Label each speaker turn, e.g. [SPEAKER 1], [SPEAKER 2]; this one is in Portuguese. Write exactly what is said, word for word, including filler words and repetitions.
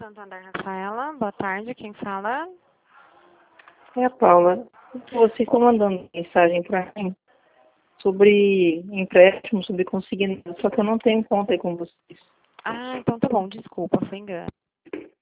[SPEAKER 1] Santander, Rafaela. Boa tarde, quem fala?
[SPEAKER 2] É a Paula. Vocês estão mandando mensagem para mim sobre empréstimo, sobre consignado, só que eu não tenho conta aí com vocês.
[SPEAKER 1] Ah, então tá bom, desculpa, foi engano.